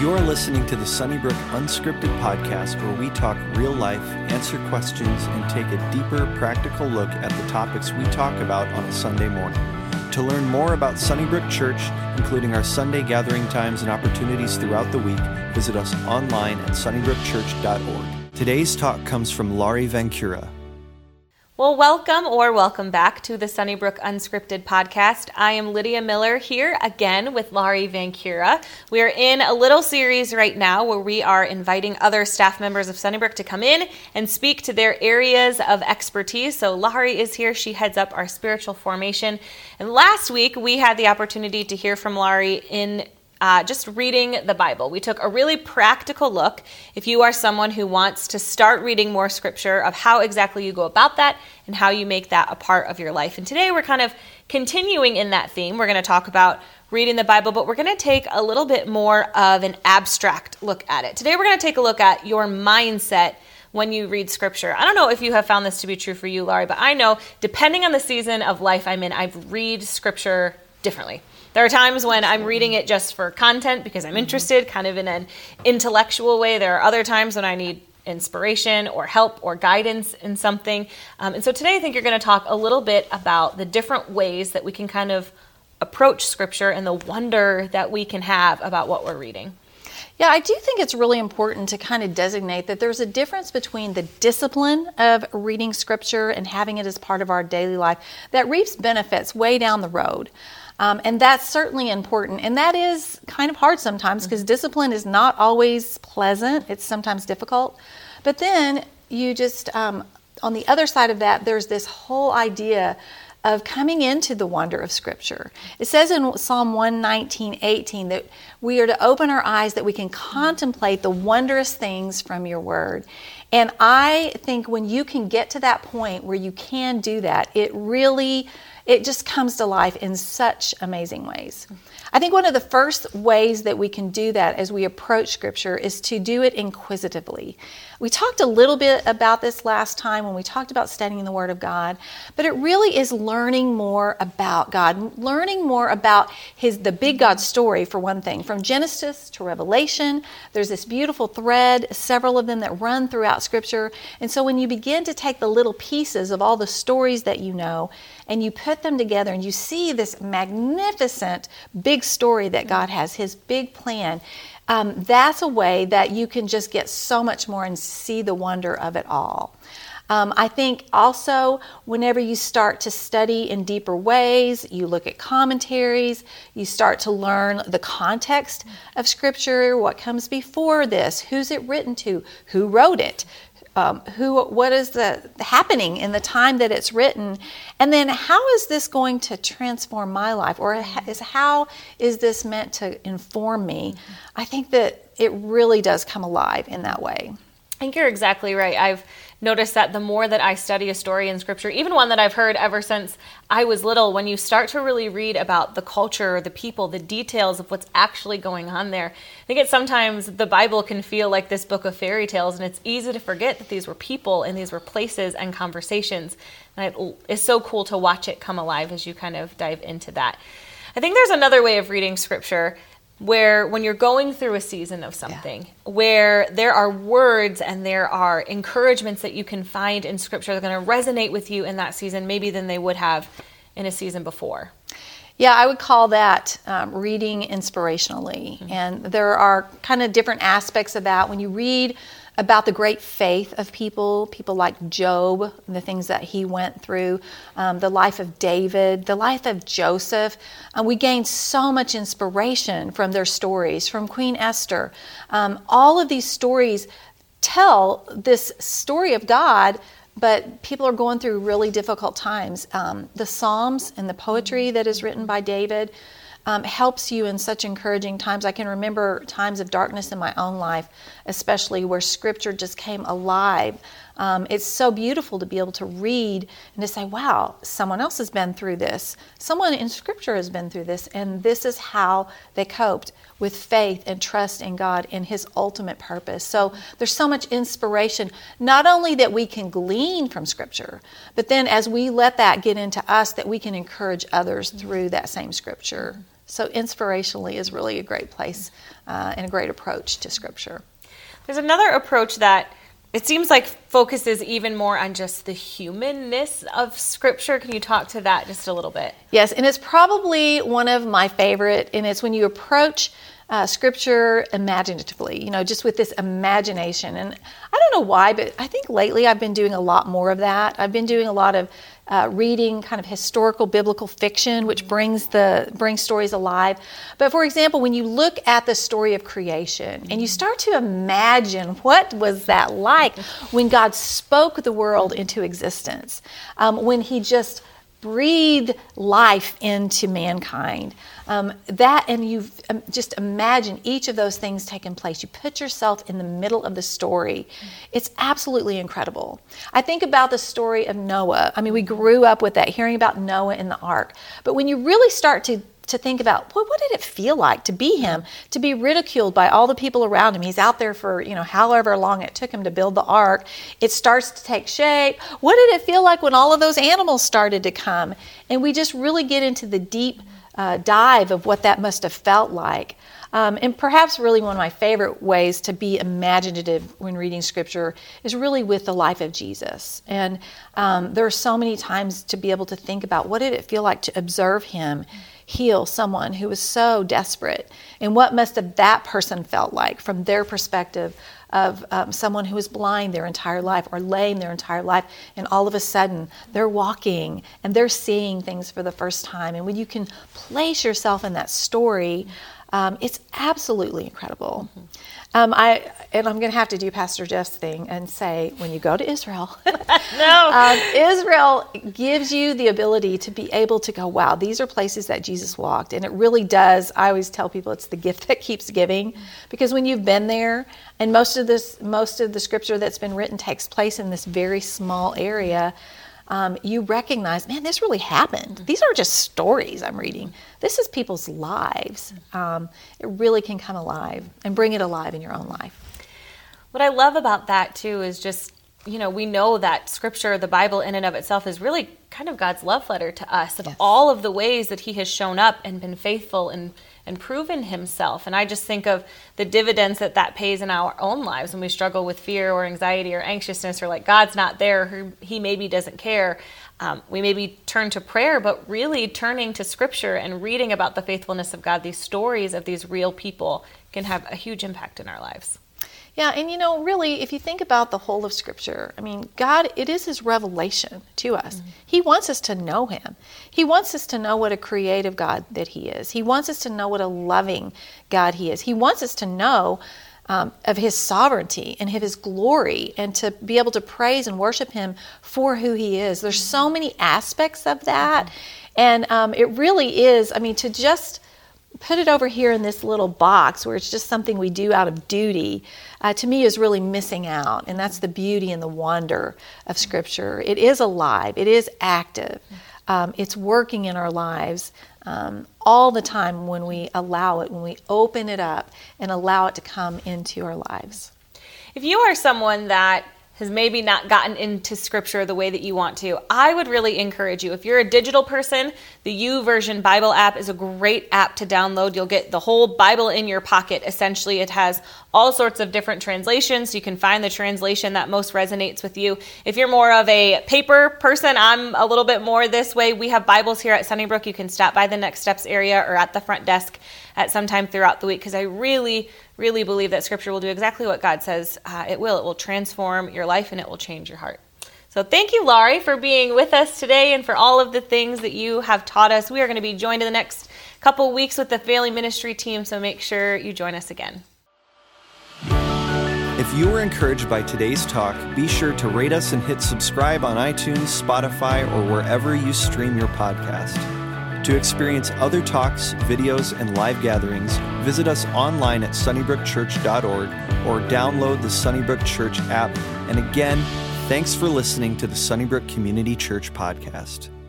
You're listening to the Sunnybrook Unscripted podcast, where we talk real life, answer questions, and take a deeper, practical look at the topics we talk about on a Sunday morning. To learn more about Sunnybrook Church, including our Sunday gathering times and opportunities throughout the week, visit us online at sunnybrookchurch.org. Today's talk comes from Laurie Vancura. Well, welcome back to the Sunnybrook Unscripted podcast. I am Lydia Miller here again with Laurie Vancura. We are in a little series right now where we are inviting other staff members of Sunnybrook to come in and speak to their areas of expertise. So Laurie is here. She heads up our spiritual formation. And last week we had the opportunity to hear from Laurie in just reading the Bible. We took a really practical look, if you are someone who wants to start reading more scripture, of how exactly you go about that and how you make that a part of your life. And today we're kind of continuing in that theme. We're going to talk about reading the Bible, but we're going to take a little bit more of an abstract look at it. Today we're going to take a look at your mindset when you read scripture. I don't know if you have found this to be true for you, Laurie, but I know depending on the season of life I'm in, I read scripture differently. There are times when I'm reading it just for content because I'm interested, kind of in an intellectual way. There are other times when I need inspiration or help or guidance in something. And so today I think you're going to talk a little bit about the different ways that we can kind of approach scripture and the wonder that we can have about what we're reading. Yeah, I do think it's really important to kind of designate that there's a difference between the discipline of reading scripture and having it as part of our daily life that reaps benefits way down the road. And that's certainly important. And that is kind of hard sometimes because discipline is not always pleasant. It's sometimes difficult. But then you just, on the other side of that, there's this whole idea of coming into the wonder of Scripture. It says in Psalm 119:18 that we are to open our eyes that we can contemplate the wondrous things from your word. And I think when you can get to that point where you can do that, it just comes to life in such amazing ways. I think one of the first ways that we can do that as we approach Scripture is to do it inquisitively. We talked a little bit about this last time when we talked about studying the Word of God, but it really is learning more about God, learning more about the big God story, for one thing. From Genesis to Revelation, there's this beautiful thread, several of them that run throughout Scripture. And so when you begin to take the little pieces of all the stories that you know, and you put them together and you see this magnificent big story that God has, His big plan, that's a way that you can just get so much more and see the wonder of it all. I think also whenever you start to study in deeper ways, you look at commentaries, you start to learn the context of Scripture, what comes before this, who's it written to, who wrote it, what is happening in the time that it's written, and then how is this going to transform my life, or how is this meant to inform me? I think that it really does come alive in that way. I think you're exactly right. I've noticed that the more that I study a story in Scripture, even one that I've heard ever since I was little, when you start to really read about the culture, the people, the details of what's actually going on there, I think sometimes the Bible can feel like this book of fairy tales, and it's easy to forget that these were people and these were places and conversations. And it's so cool to watch it come alive as you kind of dive into that. I think there's another way of reading Scripture where when you're going through a season of something, where there are words and there are encouragements that you can find in Scripture that are going to resonate with you in that season, maybe than they would have in a season before. Yeah, I would call that reading inspirationally. Mm-hmm. And there are kind of different aspects of that. When you read about the great faith of people like Job, the things that he went through, the life of David, the life of Joseph. We gained so much inspiration from their stories, from Queen Esther. All of these stories tell this story of God, but people are going through really difficult times. The Psalms and the poetry that is written by David helps you in such encouraging times. I can remember times of darkness in my own life, especially where Scripture just came alive. It's so beautiful to be able to read and to say, wow, someone else has been through this. Someone in Scripture has been through this, and this is how they coped with faith and trust in God and His ultimate purpose. So there's so much inspiration, not only that we can glean from Scripture, but then as we let that get into us, that we can encourage others through that same Scripture. So inspirationally is really a great place and a great approach to Scripture. There's another approach that it seems like focuses even more on just the humanness of Scripture. Can you talk to that just a little bit? Yes, and it's probably one of my favorite, and it's when you approach Scripture imaginatively, just with this imagination. And I don't know why, but I think lately I've been doing a lot more of that. I've been doing a lot of reading kind of historical biblical fiction, which brings stories alive. But for example, when you look at the story of creation and you start to imagine what was that like when God spoke the world into existence, when He just breathed life into mankind. And you just imagine each of those things taking place. You put yourself in the middle of the story. It's absolutely incredible. I think about the story of Noah. I mean, we grew up with that, hearing about Noah in the ark. But when you really start to think about, what did it feel like to be him, to be ridiculed by all the people around him? He's out there for, however long it took him to build the ark. It starts to take shape. What did it feel like when all of those animals started to come? And we just really get into the deep dive of what that must have felt like. And perhaps really one of my favorite ways to be imaginative when reading Scripture is really with the life of Jesus. And there are so many times to be able to think about, what did it feel like to observe Him heal someone who was so desperate? And what must have that person felt like from their perspective of someone who was blind their entire life or lame their entire life, and all of a sudden they're walking and they're seeing things for the first time. And when you can place yourself in that story, it's absolutely incredible. I'm going to have to do Pastor Jeff's thing and say, when you go to Israel, Israel gives you the ability to be able to go, wow, these are places that Jesus walked. And it really does. I always tell people it's the gift that keeps giving, because when you've been there, and most of the Scripture that's been written takes place in this very small area, you recognize, man, this really happened. These aren't just stories I'm reading. This is people's lives. It really can come alive and bring it alive in your own life. What I love about that, too, is just, we know that Scripture, the Bible in and of itself, is really kind of God's love letter to us of all of the ways that He has shown up and been faithful and proven Himself. And I just think of the dividends that pays in our own lives when we struggle with fear or anxiety or anxiousness, or like God's not there, or He maybe doesn't care. We maybe turn to prayer, but really turning to Scripture and reading about the faithfulness of God, these stories of these real people, can have a huge impact in our lives. Yeah, and really, if you think about the whole of Scripture, I mean, God, it is His revelation to us. Mm-hmm. He wants us to know Him. He wants us to know what a creative God that He is. He wants us to know what a loving God He is. He wants us to know of His sovereignty and of His glory, and to be able to praise and worship Him for who He is. There's so many aspects of that, and it really is, to just put it over here in this little box where it's just something we do out of duty, to me is really missing out. And that's the beauty and the wonder of Scripture. It is alive. It is active. It's working in our lives all the time when we allow it, when we open it up and allow it to come into our lives. If you are someone that has maybe not gotten into Scripture the way that you want to, I would really encourage you. If you're a digital person, the YouVersion Bible app is a great app to download. You'll get the whole Bible in your pocket, essentially. It has all sorts of different translations, so you can find the translation that most resonates with you. If you're more of a paper person, I'm a little bit more this way. We have Bibles here at Sunnybrook. You can stop by the Next Steps area or at the front desk at some time throughout the week, because I really believe that Scripture will do exactly what God says it will. It will transform your life and it will change your heart. So thank you, Laurie, for being with us today and for all of the things that you have taught us. We are going to be joined in the next couple weeks with the Family Ministry team, so make sure you join us again. If you were encouraged by today's talk, be sure to rate us and hit subscribe on iTunes, Spotify, or wherever you stream your podcast. To experience other talks, videos, and live gatherings, visit us online at sunnybrookchurch.org or download the Sunnybrook Church app. And again, thanks for listening to the Sunnybrook Community Church podcast.